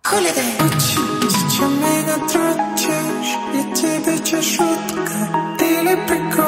Зачем меня тратишь? Я тебе чешутка. Ты ли прикол?